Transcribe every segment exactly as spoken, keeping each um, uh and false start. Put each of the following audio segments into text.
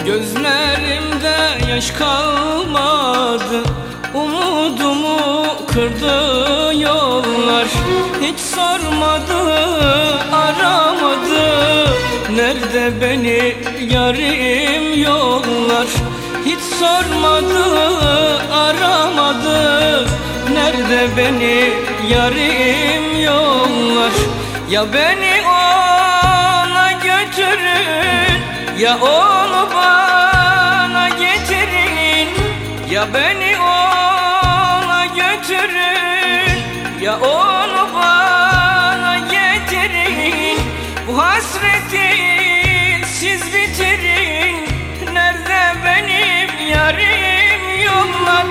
Gözlerimde yaş kalmadı, umudumu kırdı yollar. Hiç sormadı, aramadı, nerede beni yarim yollar. Hiç sormadı, aramadı, nerede beni yarim yollar. Ya beni ona götürün, ya onu bana getirin. Ya beni ona götürün, ya onu bana getirin. Bu hasreti siz bitirin, nerede benim yarim yollar.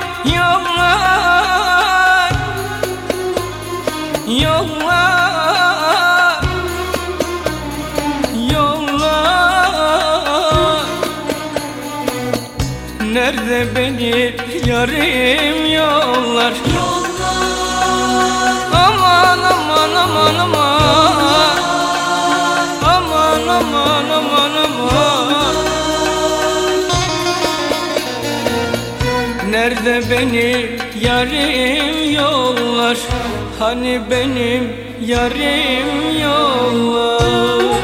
Yollar, yollar, yollar, nerede benim yarim yollar. Aman aman aman aman, aman aman aman aman, nerede benim yarim yollar. Hani benim yarim yollar.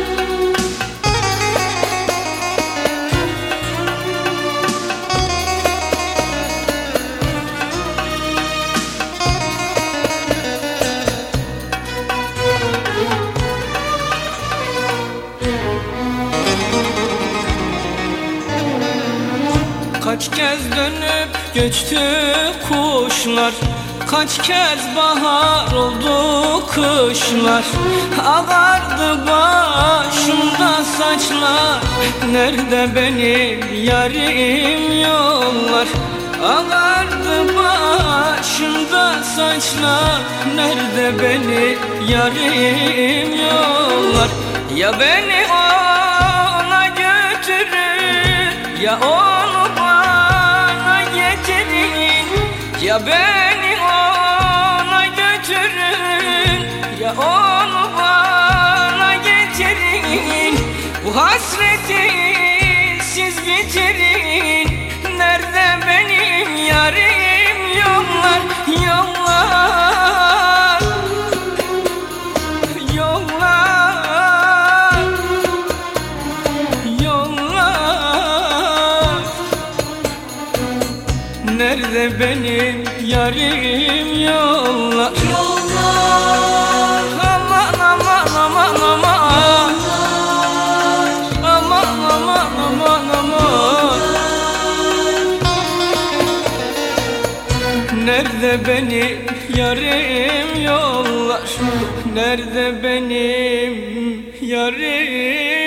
Kaç kez dönüp göçtü kuşlar, kaç kez bahar oldu kışlar. Ağardı başımda saçlar, nerede benim yarim yollar. Ağardı başımda saçlar, nerede benim yarim yollar. Ya beni ona götürün, ya onu bana getirin. Ya beni ona götürün, ya onu bana getirin. Bu hasreti siz bitirin, nerede benim yarim yollar. Yollar, yollar, yollar, nerede benim yarim yollar. Yollar, aman aman aman aman, aman aman aman aman, nerede benim yarim yollar. Nerede benim yarim